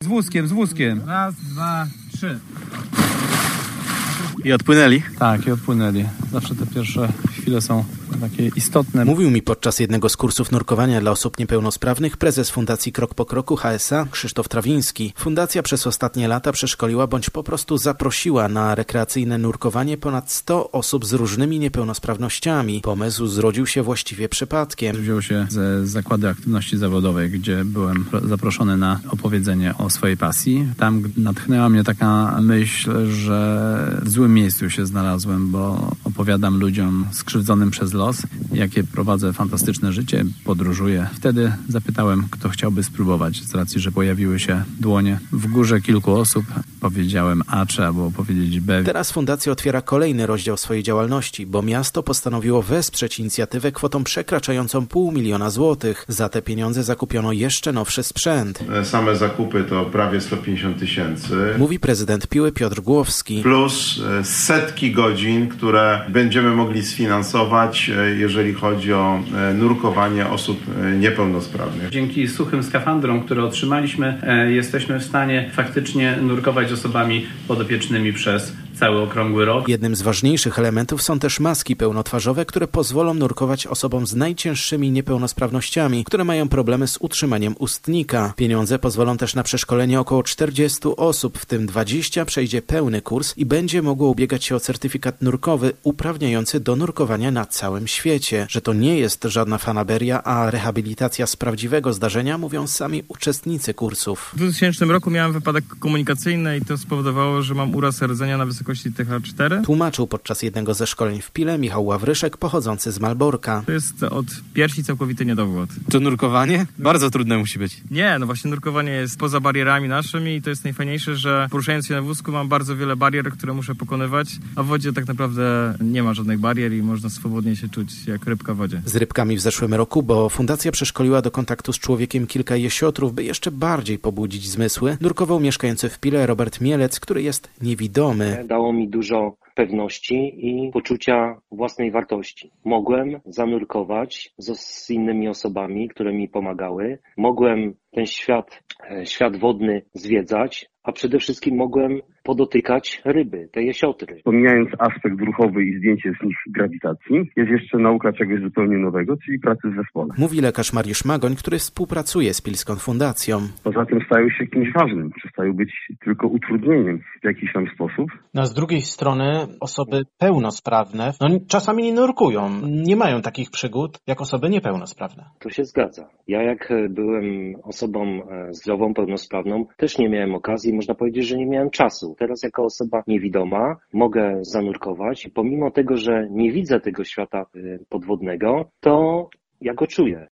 Z wózkiem. Raz, dwa, trzy. I odpłynęli? Tak, i odpłynęli. Zawsze te pierwsze chwile są takie istotne. Mówił mi podczas jednego z kursów nurkowania dla osób niepełnosprawnych prezes Fundacji Krok po Kroku HSA Krzysztof Trawiński. Fundacja przez ostatnie lata przeszkoliła bądź po prostu zaprosiła na rekreacyjne nurkowanie ponad 100 osób z różnymi niepełnosprawnościami. Pomysł zrodził się właściwie przypadkiem. Wziął się ze Zakładu Aktywności Zawodowej, gdzie byłem zaproszony na opowiedzenie o swojej pasji. Tam natchnęła mnie taka myśl, że w złym miejscu się znalazłem, bo opowiadam ludziom skrzywdzonym przez los, jakie prowadzę fantastyczne życie, podróżuję. Wtedy zapytałem, kto chciałby spróbować, z racji, że pojawiły się dłonie. W górze kilku osób powiedziałem A, trzeba było powiedzieć B. Teraz fundacja otwiera kolejny rozdział swojej działalności, bo miasto postanowiło wesprzeć inicjatywę kwotą przekraczającą 500 000 złotych. Za te pieniądze zakupiono jeszcze nowszy sprzęt. Same zakupy to prawie 150 000. Mówi prezydent Piły Piotr Głowski. Plus setki godzin, które będziemy mogli sfinansować, jeżeli chodzi o nurkowanie osób niepełnosprawnych. Dzięki suchym skafandrom, które otrzymaliśmy, jesteśmy w stanie faktycznie nurkować z osobami podopiecznymi przez cały okrągły rok. Jednym z ważniejszych elementów są też maski pełnotwarzowe, które pozwolą nurkować osobom z najcięższymi niepełnosprawnościami, które mają problemy z utrzymaniem ustnika. Pieniądze pozwolą też na przeszkolenie około 40 osób, w tym 20 przejdzie pełny kurs i będzie mogło ubiegać się o certyfikat nurkowy uprawniający do nurkowania na całym świecie. Że to nie jest żadna fanaberia, a rehabilitacja z prawdziwego zdarzenia, mówią sami uczestnicy kursów. W 2000 roku miałem wypadek komunikacyjny i to spowodowało, że mam uraz rdzenia na wysokości TH4. Tłumaczył podczas jednego ze szkoleń w Pile Michał Ławryszek, pochodzący z Malborka. To jest od piersi całkowity niedowład. To nurkowanie? Bardzo trudne musi być. Nie, no właśnie nurkowanie jest poza barierami naszymi i to jest najfajniejsze, że poruszając się na wózku mam bardzo wiele barier, które muszę pokonywać, a w wodzie tak naprawdę nie ma żadnych barier i można swobodnie się czuć jak rybka w wodzie. Z rybkami w zeszłym roku, bo fundacja przeszkoliła do kontaktu z człowiekiem kilka jesiotrów, by jeszcze bardziej pobudzić zmysły, nurkował mieszkający w Pile Robert Mielec, który jest niewidomy. Dało mi dużo pewności i poczucia własnej wartości. Mogłem zanurkować z innymi osobami, które mi pomagały. Mogłem ten świat wodny zwiedzać, a przede wszystkim mogłem podotykać ryby, te jesiotry. Pomijając aspekt ruchowy i zdjęcie z nich grawitacji, jest jeszcze nauka czegoś zupełnie nowego, czyli pracy w zespole. Mówi lekarz Mariusz Magoń, który współpracuje z Pilską Fundacją. Poza tym stają się kimś ważnym, przestają być tylko utrudnieniem w jakiś tam sposób. No, z drugiej strony osoby pełnosprawne czasami nie nurkują, nie mają takich przygód jak osoby niepełnosprawne. To się zgadza. Ja jak byłem osobą zdrową, pełnosprawną, też nie miałem okazji, można powiedzieć, że nie miałem czasu. Teraz jako osoba niewidoma mogę zanurkować i pomimo tego, że nie widzę tego świata podwodnego, to ja go czuję.